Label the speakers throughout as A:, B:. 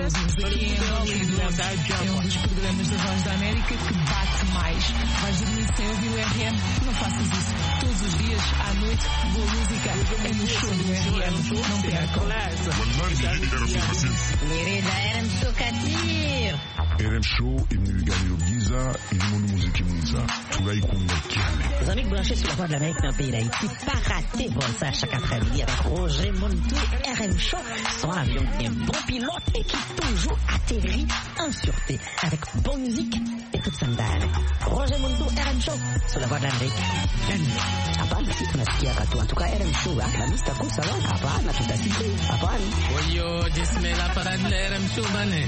A: ouvimos aqui em Hollywood. É um dos programas da Voz da América que bate mais. Vais dormir sem ouvir o RM? Não faças isso. Todos os dias, à noite, boa música é no show do RM. Não percam.
B: Querida RM Show Katir.
C: RM Show est gagner au Giza et le monde musique Giza. Tout là, il compte
B: Les amis branchés sur la Voix de l'Amérique dans le pays d'Haïti, pas rater bon ça chaque après-midi avec Roger Montou, RM Show, son avion qui est un bon pilote et qui toujours atterrit en sûreté avec bonne musique et toute sandale. Roger Montou, RM Show, sur la Voix de l'Amérique. Hapana, si tunasikia katu. En tout cas, RM Show, la mista kusa wa. Hapana, tutasikia. Hapana.
D: Oyo, jismela para RM Show bane.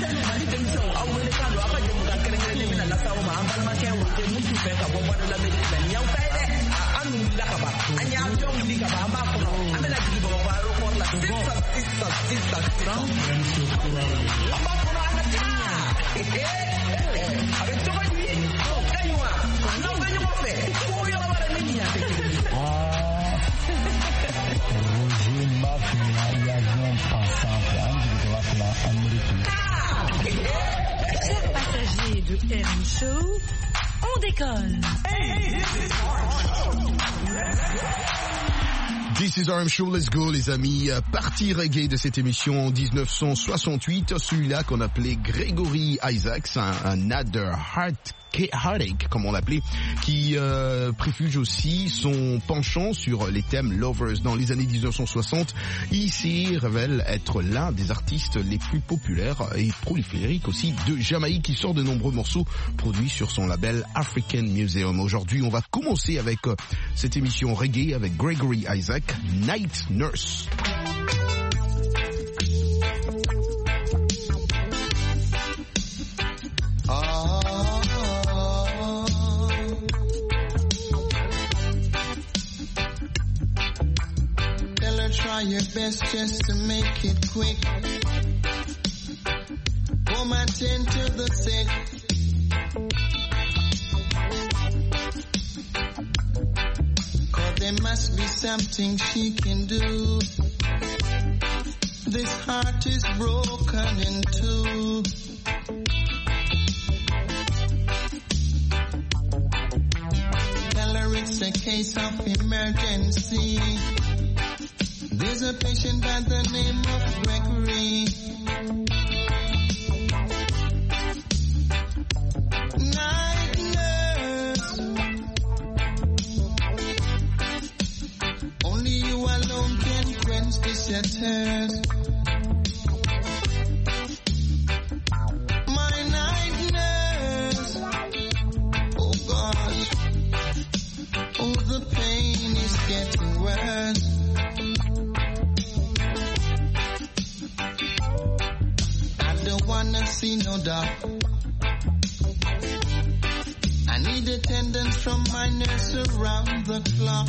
A: Chers passagers de RM Show, on décolle.
E: This is RM Show, let's go les amis. Partie reggae de cette émission en 1968, celui-là qu'on appelait Gregory Isaacs, un Other Heartache comme on l'appelait, qui préfuge aussi son penchant sur les thèmes lovers. Dans les années 1960, il s'y révèle être l'un des artistes les plus populaires et prolifiques aussi de Jamaïque, qui sort de nombreux morceaux produits sur son label African Museum. Aujourd'hui, on va commencer avec cette émission reggae avec Gregory Isaacs, Night Nurse.
F: Try your best just to make it quick. Come attend to the sick. Cause there must be something she can do. This heart is broken in two. Tell her it's a case of emergency. There's a patient by the name of Gregory. Night nurse. Only you alone can quench this thirst. My night nurse. Oh gosh. Oh, the pain is getting worse. Wanna see no doubt. I need attendance from my nurse around the clock.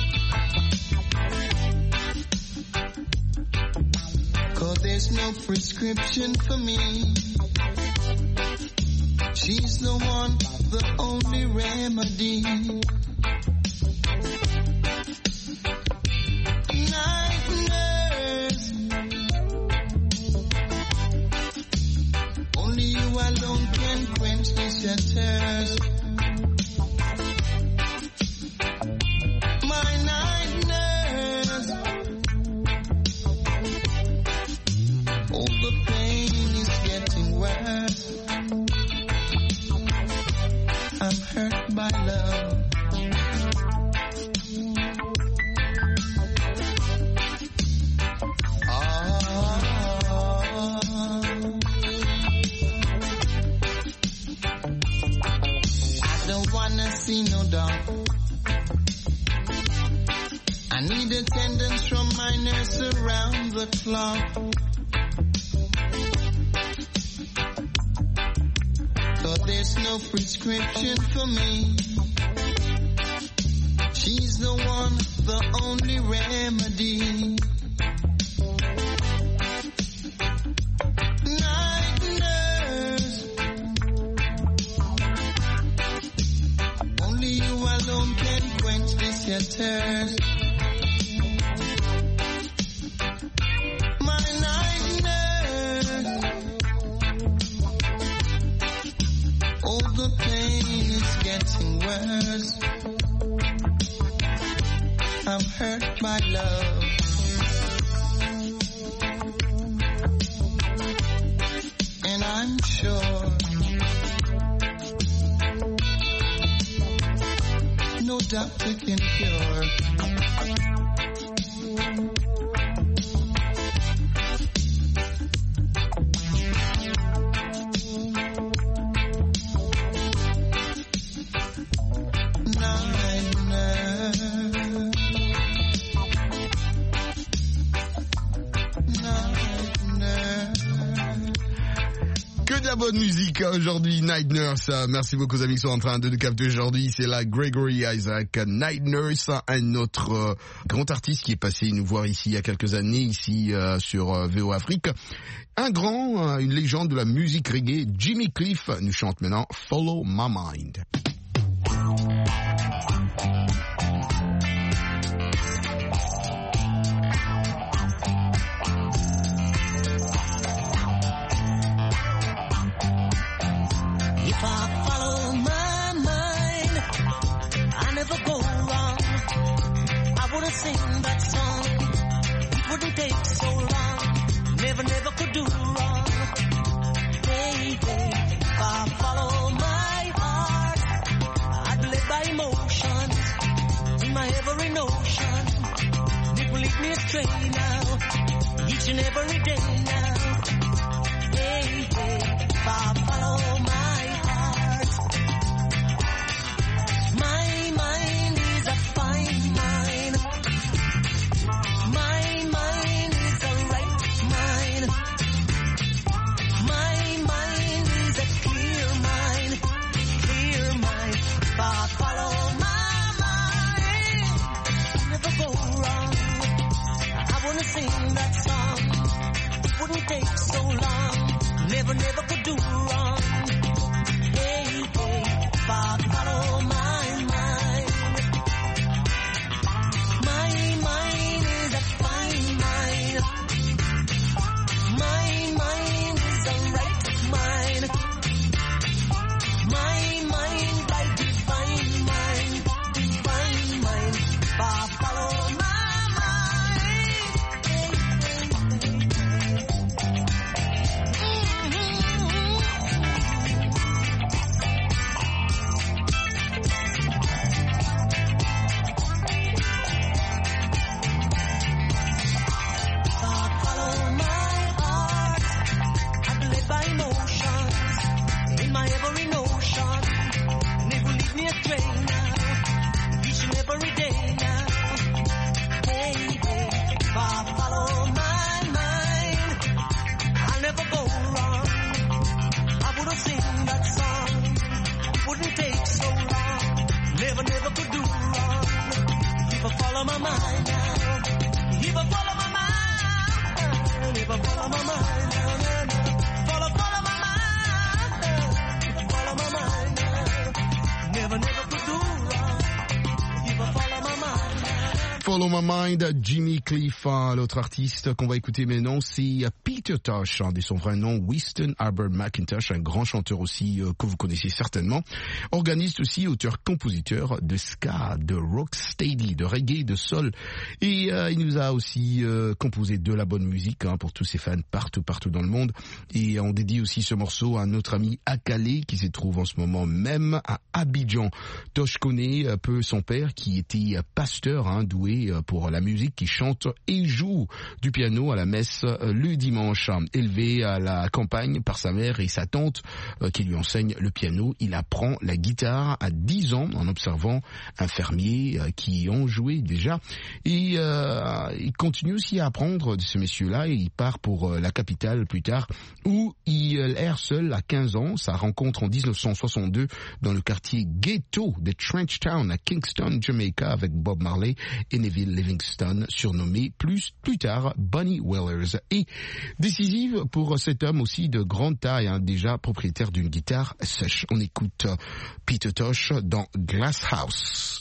F: Cause there's no prescription for me. She's the one, the only remedy. Night nurse. Only you alone can quench this thirst. My night nurse. Oh, the pain is getting worse. I'm hurt by love. See no doubt. I need attendance from my nurse around the clock. But there's no prescription for me. She's the one, the only remedy. Thirst. My night nurse. words. I'm hurt by love. And I'm sure no doctor can cure.
E: La bonne musique aujourd'hui, Night Nurse. Merci beaucoup aux amis qui sont en train de nous capter aujourd'hui. C'est là Gregory Isaac, Night Nurse, un autre grand artiste qui est passé nous voir ici il y a quelques années, ici sur VO Afrique. Un grand, une légende de la musique reggae, Jimmy Cliff, nous chante maintenant Follow My Mind.
B: If I follow my mind, I never go wrong. I wouldn't sing that song. It wouldn't take so long. Never could do wrong. Hey, hey. If I follow my heart, I'd be led by emotions. In my every notion, it will lead me astray now. Each and every day now. Hey, hey. If I follow my take so long, never could do wrong. Hey, hey, if I follow my mind, my mind is a fine mind. My mind is a right mind. My mind like divine mind, divine mind. If I follow my
E: Follow My Mind, Jimmy Cliff, l'autre artiste qu'on va écouter maintenant, c'est Peter Tosh, de son vrai nom, Winston Albert McIntosh, un grand chanteur aussi que vous connaissez certainement, organiste aussi, auteur-compositeur de ska, de rocksteady, de reggae, de soul, et il nous a aussi composé de la bonne musique pour tous ses fans partout dans le monde, et on dédie aussi ce morceau à notre ami Akale qui se trouve en ce moment même à Abidjan. Tosh connaît peu son père qui était pasteur, doué pour la musique, qui chante et joue du piano à la messe le dimanche. Élevé à la campagne par sa mère et sa tante qui lui enseigne le piano, il apprend la guitare à 10 ans en observant un fermier qui en jouait déjà. Et il continue aussi à apprendre de ce monsieur-là et il part pour la capitale plus tard où il erre seul à 15 ans. Sa rencontre en 1962 dans le quartier ghetto de Trench Town à Kingston, Jamaica, avec Bob Marley et Neville Livingston, surnommé plus tard Bunny Wellers, et décisive pour cet homme aussi de grande taille, déjà propriétaire d'une guitare sèche. On écoute Peter Tosh dans Glass House.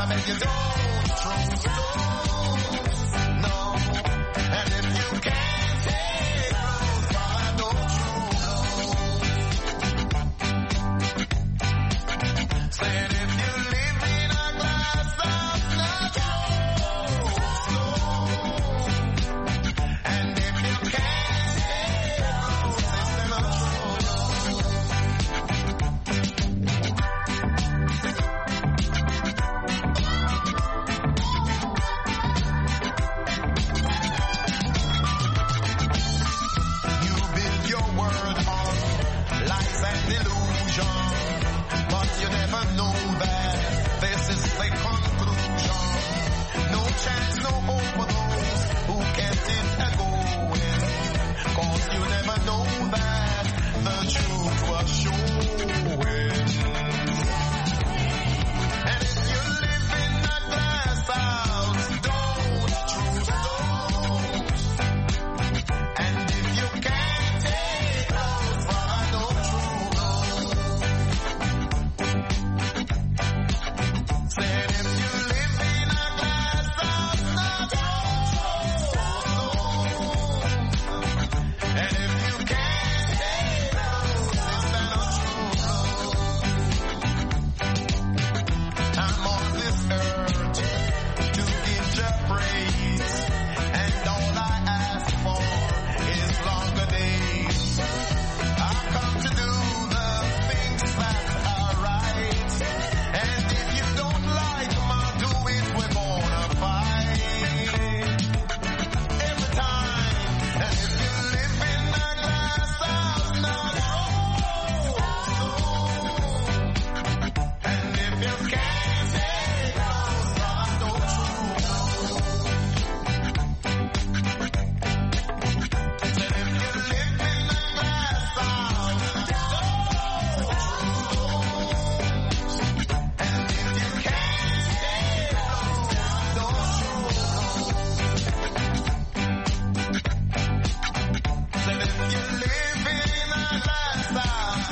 F: beg you don't throw stones, no. And if you can't take those, why don't you know? Said if you live in a glass house, not and if you can't take those, it's not you build your world on lies and illusion, but you never know that this is the conclusion. No chance, no hope for those who kept it going, 'cause you never know that the truth was showing. And if you live in a glass house, don't throw stones. And if you can't take those, why don't you know? Said if you live in a glass house, not stones. And if you can't take those, it's not true. I'm on this earth to give your praise, and all I ask for is longer days. I come to do the things that are right, and if you don't like my do it, we're gonna fight every time. And if you live in a glass house, not and if you can't take those, why don't you know? Said if you live in a glass house, and if you can't take those, don't you know? Said if you live in a glass house,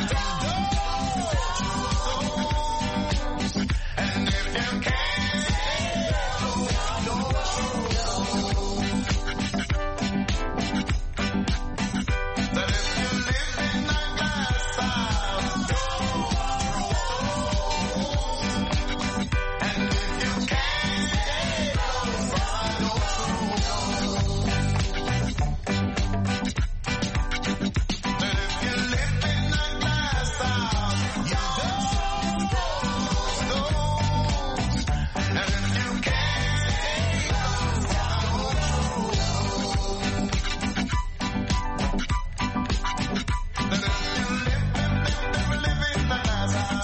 F: and if you can't take those, don't you know? That if you live in a glass house, and if you can't take those, why don't you know? That if you live in a glass house, you don't and if you can't take those, why don't you know? That if you live in the glass house,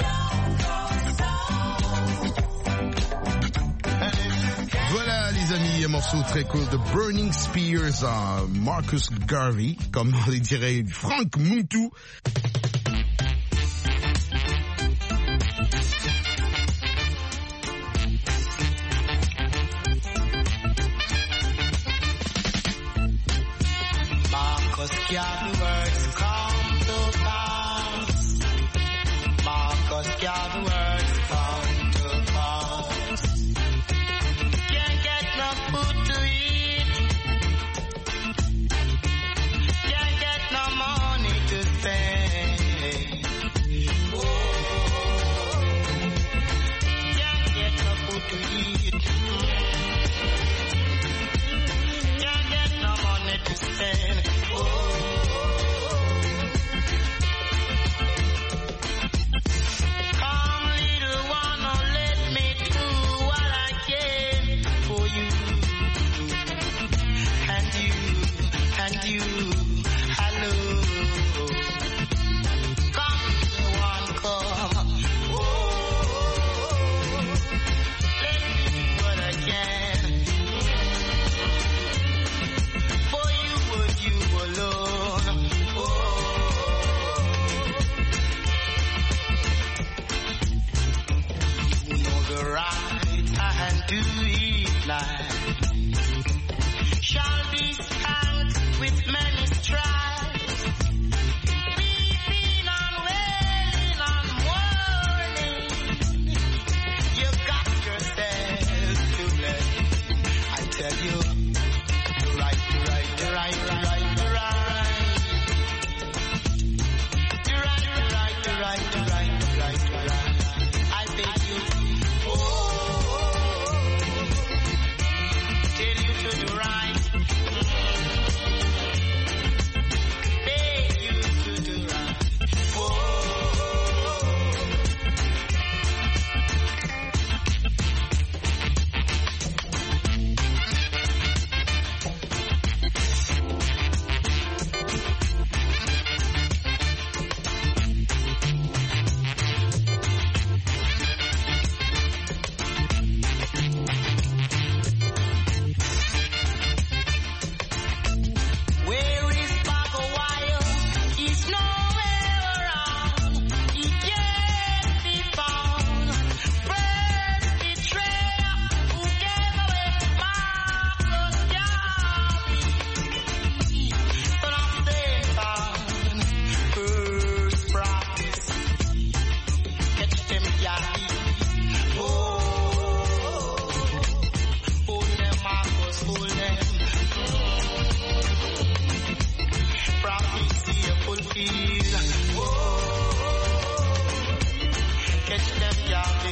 F: and if you can't.
E: Voilà les amis, un morceau très cool de Burning Spears, Marcus Garvey, comme on les dirait Frank Muntu.
F: Marcus Garvey words come to pass. Marcus Garvey words come to pass. Can't get no food to eat. Can't get no money to spend. Oh, can't get no food to eat. Can't get no money to spend. Oh, come little one, oh, let me do what I can for you. And you, hello. Come little one, come. Oh, let me do what I can for you and you alone. Oh, you know the right hand to eat life shall be spanked with many stripes. Weeping and wailing and mourning, you got yourself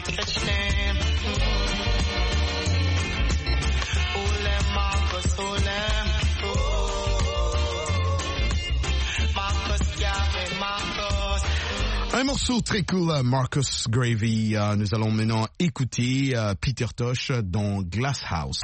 F: catch them. Hold them, Marcus, hold them. Marcus, Gavin, Marcus.
E: Un morceau très cool, Marcus Garvey. Nous allons maintenant écouter Peter Tosh dans Glass House.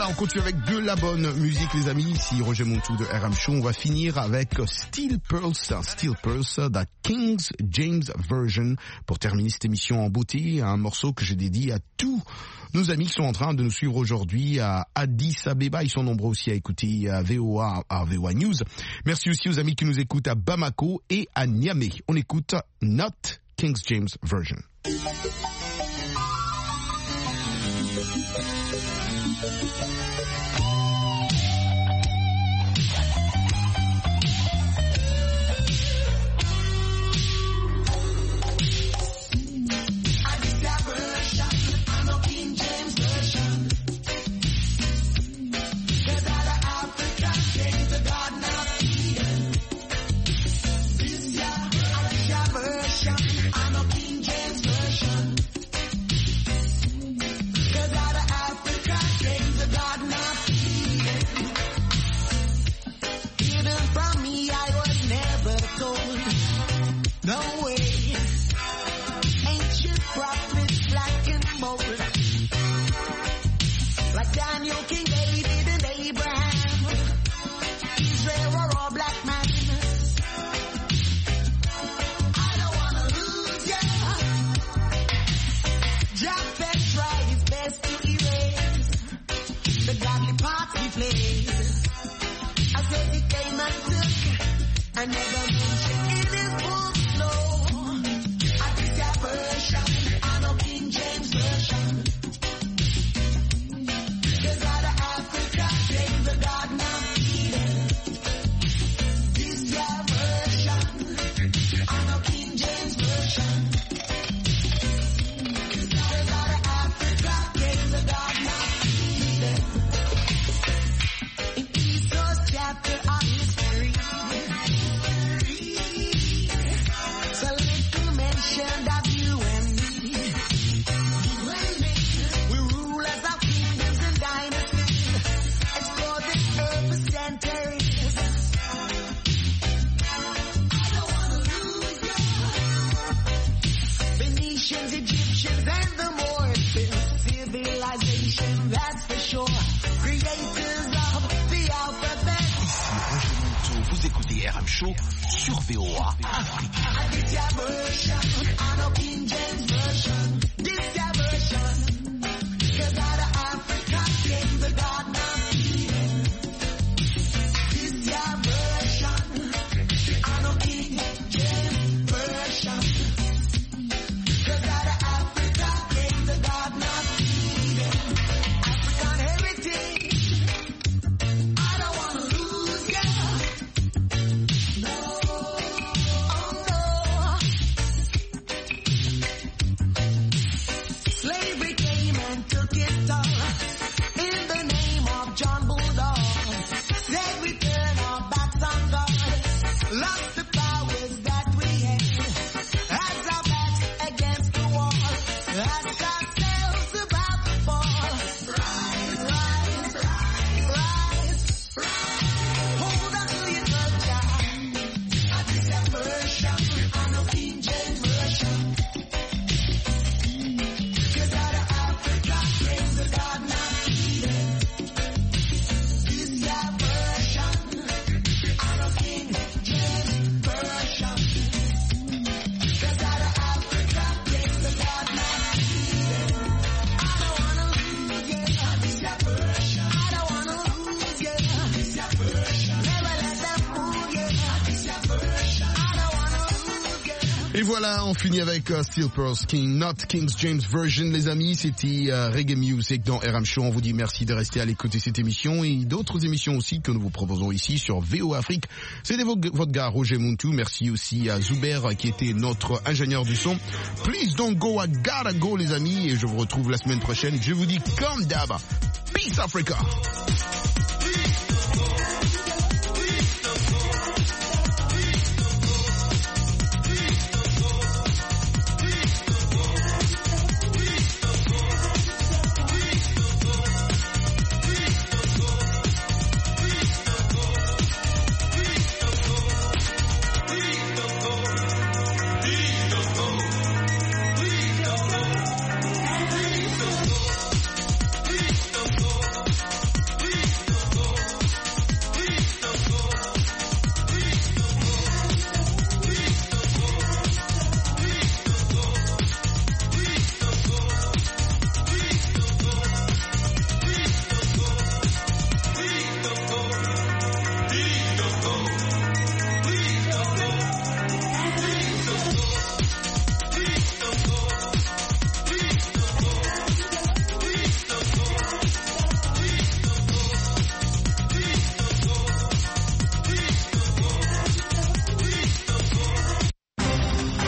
E: on continue avec de la bonne musique, les amis. Ici Roger Montou de RM Show. On va finir avec Steel Pulse, The King James Version, pour terminer cette émission en beauté. Un morceau que je dédie à tous nos amis qui sont en train de nous suivre aujourd'hui à Addis Abeba. Ils sont nombreux aussi à écouter VOA News. Merci aussi aux amis qui nous écoutent à Bamako et à Niamey. On écoute Not King James Version.
G: Sur VOA Afrique.
E: Et voilà, on finit avec Steel Pulse King, Not King James Version, les amis. C'était Reggae Music dans RM Show. On vous dit merci de rester à l'écoute de cette émission et d'autres émissions aussi que nous vous proposons ici sur VOA Afrique. C'était votre gars Roger Montou. Merci aussi à Zuber qui était notre ingénieur du son. Please don't go, I gotta go, les amis. Et je vous retrouve la semaine prochaine. Je vous dis comme d'hab, Peace Africa.